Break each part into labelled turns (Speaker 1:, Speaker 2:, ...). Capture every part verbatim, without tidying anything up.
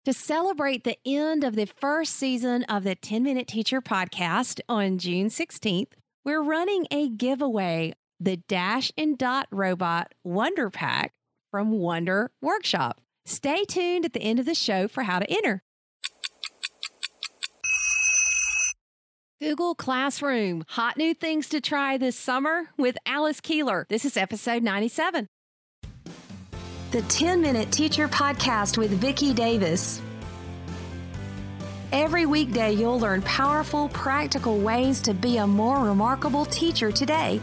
Speaker 1: To celebrate the end of the first season of the ten minute Teacher podcast on June sixteenth, we're running a giveaway, the Dash and Dot Robot Wonder Pack from Wonder Workshop. Stay tuned at the end of the show for how to enter. Google Classroom, hot new things to try this summer with Alice Keeler. This is episode ninety-seven. The ten minute Teacher podcast with Vicki Davis. Every weekday, you'll learn powerful, practical ways to be a more remarkable teacher today.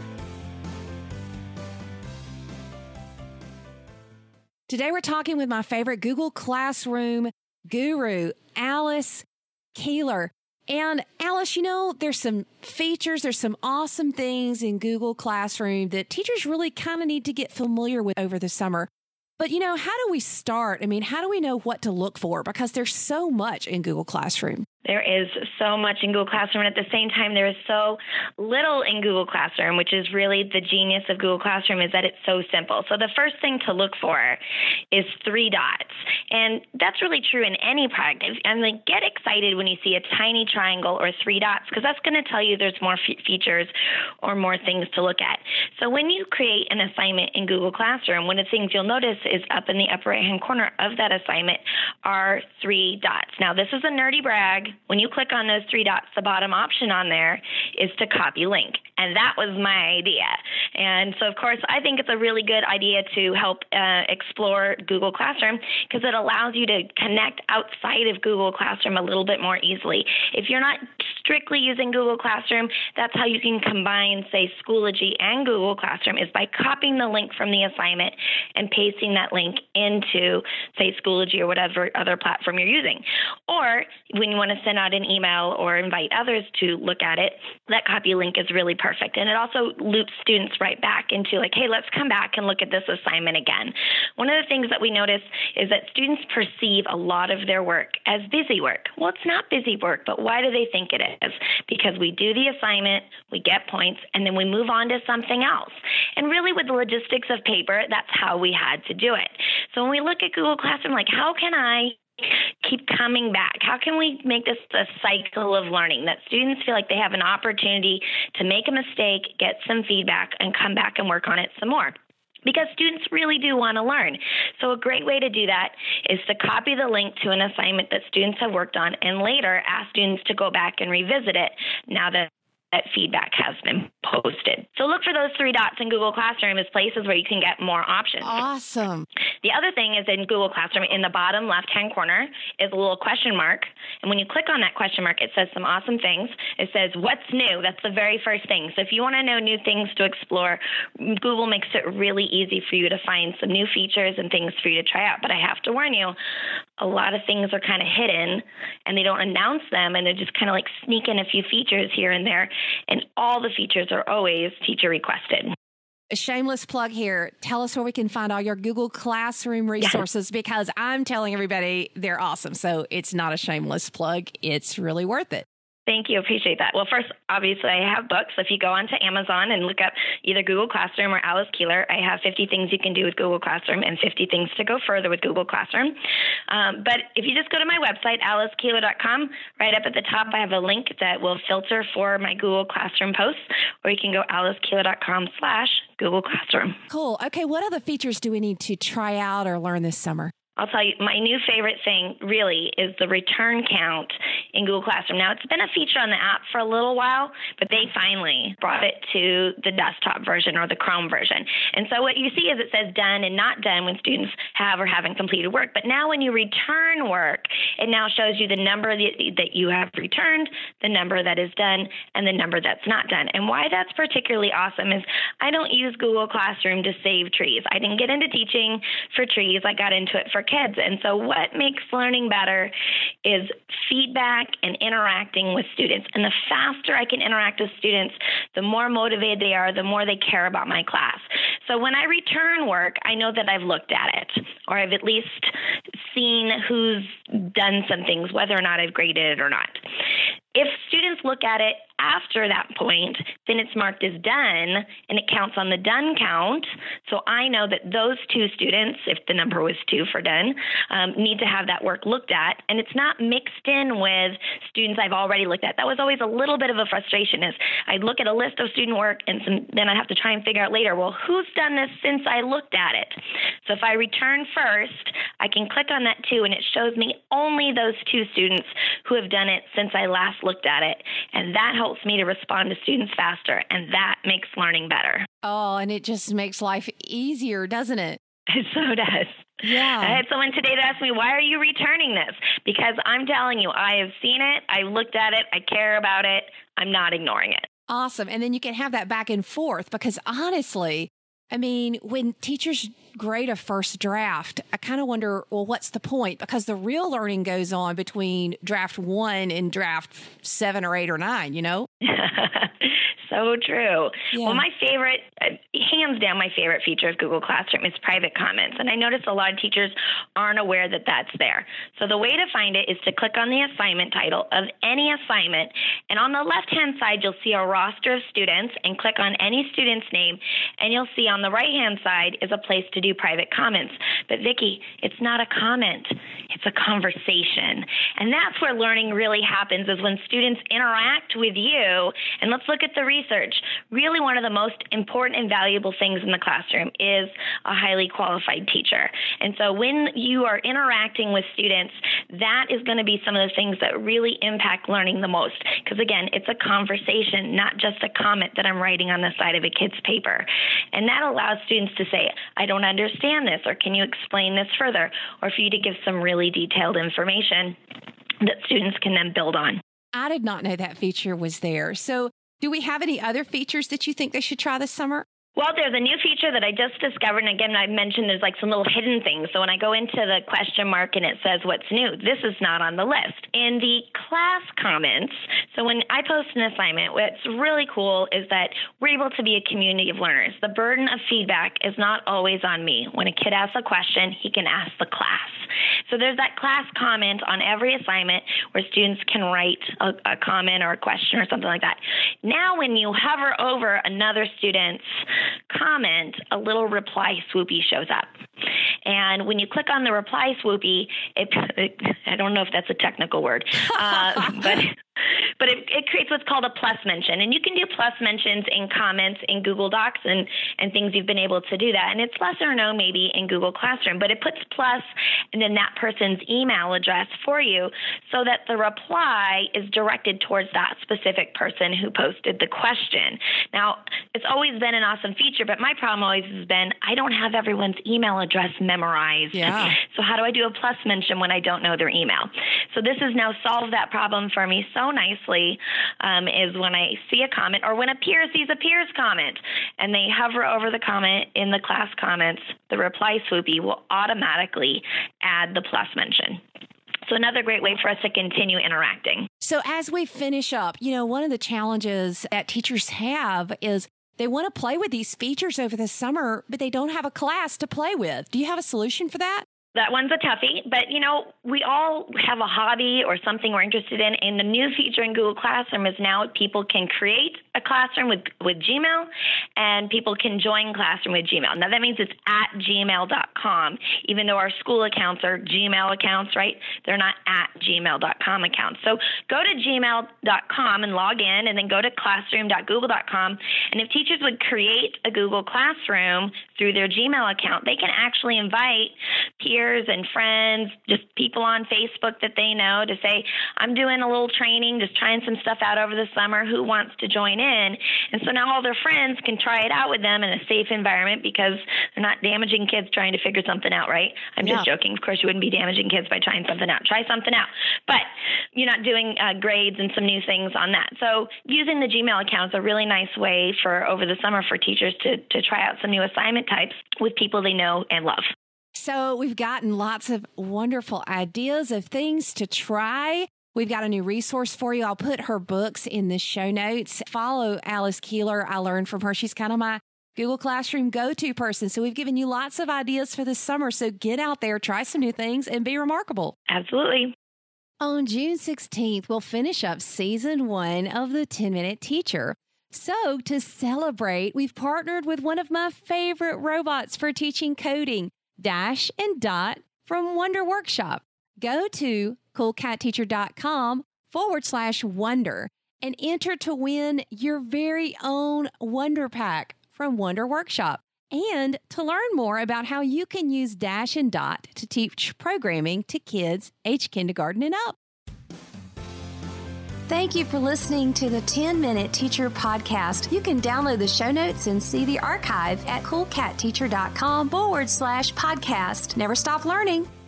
Speaker 1: Today, we're talking with my favorite Google Classroom guru, Alice Keeler. And Alice, you know, there's some features, there's some awesome things in Google Classroom that teachers really kind of need to get familiar with over the summer. But, you know, how do we start? I mean, how do we know what to look for? Because there's so much in Google Classroom.
Speaker 2: There is so much in Google Classroom, and at the same time, there is so little in Google Classroom, which is really the genius of Google Classroom, is that it's so simple. So the first thing to look for is three dots, and that's really true in any product. And like, get excited when you see a tiny triangle or three dots, because that's going to tell you there's more f- features or more things to look at. So when you create an assignment in Google Classroom, one of the things you'll notice is up in the upper right-hand corner of that assignment are three dots. Now, this is a nerdy brag. When you click on those three dots, the bottom option on there is to copy link. And that was my idea. And so, of course, I think it's a really good idea to help uh, explore Google Classroom because it allows you to connect outside of Google Classroom a little bit more easily. If you're not strictly using Google Classroom, that's how you can combine, say, Schoology and Google Classroom, is by copying the link from the assignment and pasting that link into, say, Schoology or whatever other platform you're using. Or when you want to send out an email or invite others to look at it, that copy link is really perfect. And it also loops students right back into like, hey, let's come back and look at this assignment again. One of the things that we notice is that students perceive a lot of their work as busy work. Well, it's not busy work, but why do they think it is? Because we do the assignment, we get points, and then we move on to something else. And really with the logistics of paper, that's how we had to do it. So when we look at Google Classroom, like, how can I keep coming back? How can we make this a cycle of learning that students feel like they have an opportunity to make a mistake, get some feedback, and come back and work on it some more? Because students really do want to learn. So a great way to do that is to copy the link to an assignment that students have worked on and later ask students to go back and revisit it now that that feedback has been posted. So look for those three dots in Google Classroom as places where you can get more options.
Speaker 1: Awesome.
Speaker 2: The other thing is in Google Classroom, in the bottom left-hand corner is a little question mark. And when you click on that question mark, it says some awesome things. It says, what's new? That's the very first thing. So if you want to know new things to explore, Google makes it really easy for you to find some new features and things for you to try out. But I have to warn you, a lot of things are kind of hidden and they don't announce them, and they just kind of like sneak in a few features here and there. And all the features are always teacher requested.
Speaker 1: A shameless plug here. Tell us where we can find all your Google Classroom resources, yeah. because I'm telling everybody they're awesome. So it's not a shameless plug. It's really worth it.
Speaker 2: Thank you. Appreciate that. Well, first, obviously, I have books. If you go onto Amazon and look up either Google Classroom or Alice Keeler, I have fifty things you can do with Google Classroom and fifty things to go further with Google Classroom. Um, but if you just go to my website, alice keeler dot com, right up at the top, I have a link that will filter for my Google Classroom posts, or you can go alice keeler dot com slash Google Classroom.
Speaker 1: Cool. Okay. What other features do we need to try out or learn this summer?
Speaker 2: I'll tell you, my new favorite thing really is the return count in Google Classroom. Now, it's been a feature on the app for a little while, but they finally brought it to the desktop version or the Chrome version. And so what you see is it says done and not done when students have or haven't completed work. But now when you return work, it now shows you the number that you have returned, the number that is done, and the number that's not done. And why that's particularly awesome is I don't use Google Classroom to save trees. I didn't get into teaching for trees. I got into it for kids. And so what makes learning better is feedback and interacting with students. And the faster I can interact with students, the more motivated they are, the more they care about my class. So when I return work, I know that I've looked at it, or I've at least seen who's done some things, whether or not I've graded it or not. If students look at it after that point, then it's marked as done, and it counts on the done count. So I know that those two students, if the number was two for done, um, need to have that work looked at. And it's not mixed in with students I've already looked at. That was always a little bit of a frustration, is I'd look at a list of student work, and some, then I have to try and figure out later, well, who's done this since I looked at it? So if I return first, I can click on that two, and it shows me only those two students who have done it since I last looked at it. And that helps me to respond to students faster, and that makes learning better.
Speaker 1: Oh, and it just makes life easier, doesn't it?
Speaker 2: It so does.
Speaker 1: Yeah.
Speaker 2: I had someone today that asked me, why are you returning this? Because I'm telling you, I have seen it, I looked at it, I care about it, I'm not ignoring it.
Speaker 1: Awesome. And then you can have that back and forth, because honestly, I mean, when teachers grade a first draft, I kind of wonder, well, what's the point? Because the real learning goes on between draft one and draft seven or eight or nine, you know?
Speaker 2: So true.
Speaker 1: Yeah.
Speaker 2: Well, my favorite, uh, hands down, my favorite feature of Google Classroom is private comments. And I notice a lot of teachers aren't aware that that's there. So the way to find it is to click on the assignment title of any assignment. And on the left-hand side, you'll see a roster of students, and click on any student's name. And you'll see on the right-hand side is a place to do private comments. But Vicki, it's not a comment. It's a conversation. And that's where learning really happens, is when students interact with you. And let's look at the research. Really, one of the most important and valuable things in the classroom is a highly qualified teacher. And so when you are interacting with students, that is going to be some of the things that really impact learning the most. Because again, it's a conversation, not just a comment that I'm writing on the side of a kid's paper. And that allows students to say, I don't understand this, or can you explain this further? Or for you to give some really detailed information that students can then build on.
Speaker 1: I did not know that feature was there. So do we have any other features that you think they should try this summer?
Speaker 2: Well, there's a new feature that I just discovered. And again, I mentioned there's like some little hidden things. So when I go into the question mark and it says what's new, this is not on the list. In the class comments, so when I post an assignment, what's really cool is that we're able to be a community of learners. The burden of feedback is not always on me. When a kid asks a question, he can ask the class. So there's that class comment on every assignment where students can write a, a comment or a question or something like that. Now, when you hover over another student's comment, a little reply swoopy shows up. And when you click on the reply swoopy, it, it I don't know if that's a technical word, uh, but but it, it creates what's called a plus mention. And you can do plus mentions in comments in Google Docs and, and things. You've been able to do that. And it's lesser known maybe in Google Classroom, but it puts plus and then that person's email address for you so that the reply is directed towards that specific person who posted the question. Now, it's always been an awesome feature, but my problem always has been I don't have everyone's email address memorized.
Speaker 1: Yeah.
Speaker 2: So how do I do a plus mention when I don't know their email? So this has now solved that problem for me so nicely, um, is when I see a comment, or when a peer sees a peer's comment and they hover over the comment in the class comments, the reply swoopy will automatically add the plus mention. So another great way for us to continue interacting.
Speaker 1: So as we finish up, you know, one of the challenges that teachers have is they want to play with these features over the summer, but they don't have a class to play with. Do you have a solution for that?
Speaker 2: That one's a toughie, but you know, we all have a hobby or something we're interested in. And the new feature in Google Classroom is now people can create a classroom with, with Gmail, and people can join Classroom with Gmail. Now that means it's at gmail dot com, even though our school accounts are Gmail accounts, right? They're not at gmail dot com accounts. So go to gmail dot com and log in, and then go to classroom dot google dot com. And if teachers would create a Google Classroom through their Gmail account, they can actually invite peers and friends, just people on Facebook that they know, to say, I'm doing a little training, just trying some stuff out over the summer. Who wants to join in? And so now all their friends can try it out with them in a safe environment, because they're not damaging kids trying to figure something out, right? I'm
Speaker 1: Yeah.
Speaker 2: just joking. Of course, you wouldn't be damaging kids by trying something out. Try something out. But you're not doing uh, grades and some new things on that. So using the Gmail account is a really nice way for over the summer for teachers to, to try out some new assignment types with people they know and love.
Speaker 1: So we've gotten lots of wonderful ideas of things to try. We've got a new resource for you. I'll put her books in the show notes. Follow Alice Keeler. I learned from her. She's kind of my Google Classroom go-to person. So we've given you lots of ideas for this summer. So get out there, try some new things, and be remarkable.
Speaker 2: Absolutely.
Speaker 1: On June sixteenth, we'll finish up season one of the ten minute Teacher. So, to celebrate, we've partnered with one of my favorite robots for teaching coding, Dash and Dot from Wonder Workshop. Go to coolcatteacher.com forward slash wonder and enter to win your very own Wonder Pack from Wonder Workshop, and to learn more about how you can use Dash and Dot to teach programming to kids age kindergarten and up. Thank you for listening to the ten minute Teacher podcast. You can download the show notes and see the archive at coolcatteacher.com forward slash podcast. Never stop learning.